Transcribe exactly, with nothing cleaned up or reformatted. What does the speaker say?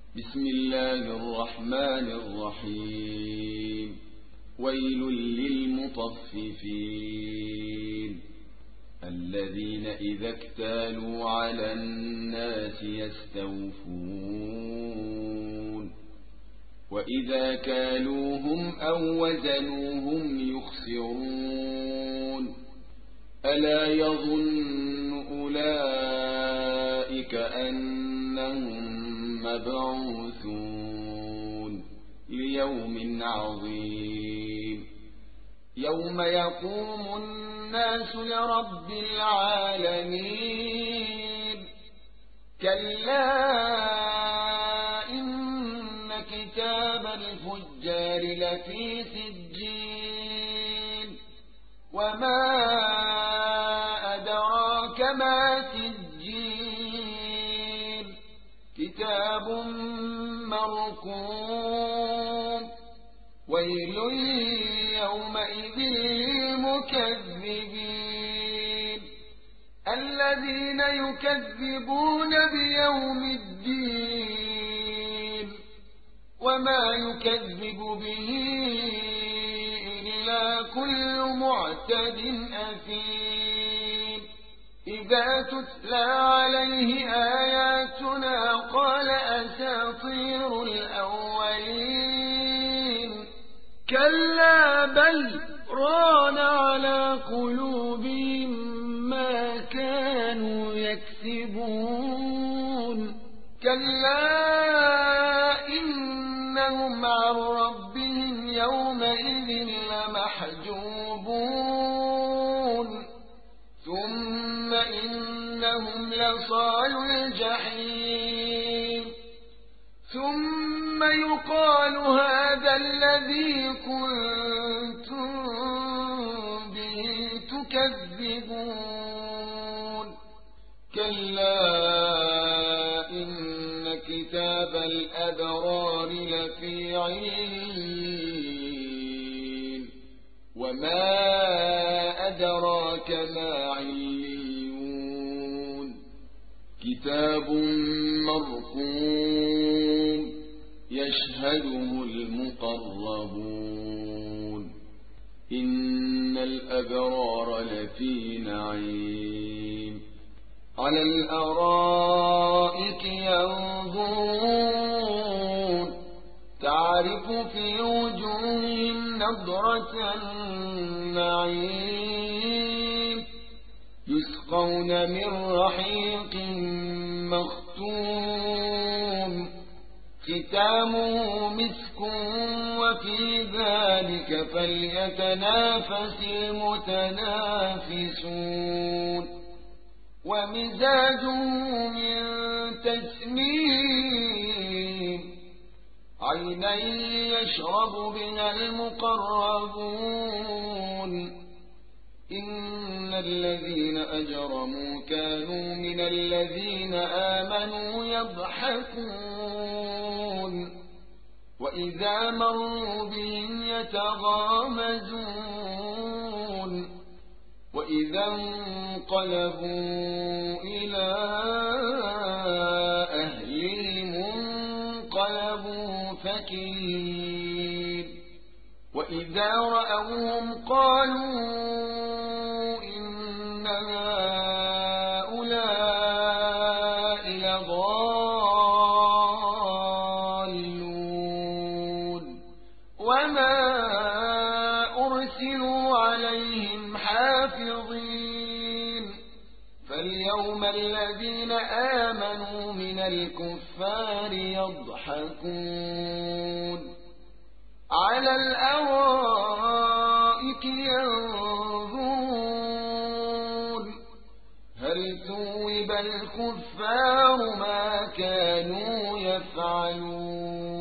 بسم الله الرحمن الرحيم ويل للمطففين الذين إذا اكتالوا على الناس يستوفون وإذا كالوهم أو وزنوهم يخسرون ألا يظن أولئك أنهم مبعوثون ليوم عظيم يوم يقوم الناس لرب العالمين كلا إن كتاب الفجار لفي سجين وما أدراك ما سجين كتاب مرقوم ويل يومئذ للمكذبين الذين يكذبون بيوم الدين وما يكذب به إلا كل معتد أثيم إذا تتلى عليه آياتنا قال أساطير الأولين كلا بل ران على قلوبهم ما كانوا يكسبون كلا إنهم عن ربهم يومئذ لمحجوبون ثم إنهم لصالوا الجحيم ثم يقال هذا الذي كنتم به تكذبون كلا إن كتاب الأبرار لفي عليين وما أدراك ما عليون كتاب مرقوم يشهده المقربون إن الأبرار لفي نعيم على الأرائك ينظرون تعرف في وجوههم نضرة النعيم يسقون من رحيق مختوم ختامه مسك وفي ذلك فليتنافس المتنافسون ومزاجه من تسنيم عينا يشرب بها المقربون إن الذين أجرموا كانوا من الذين آمنوا يضحكون وإذا مروا بهم يتغامزون وإذا انقلبوا إلى أهلهم انقلبوا فكهين وإذا رأوهم قالوا إن هؤلاء لضالون وما أرسلوا عليهم حافظين فاليوم الذين آمنوا من الكفار يضحكون على الأرائك ينظرون هل ثوب الكفار ما كانوا يفعلون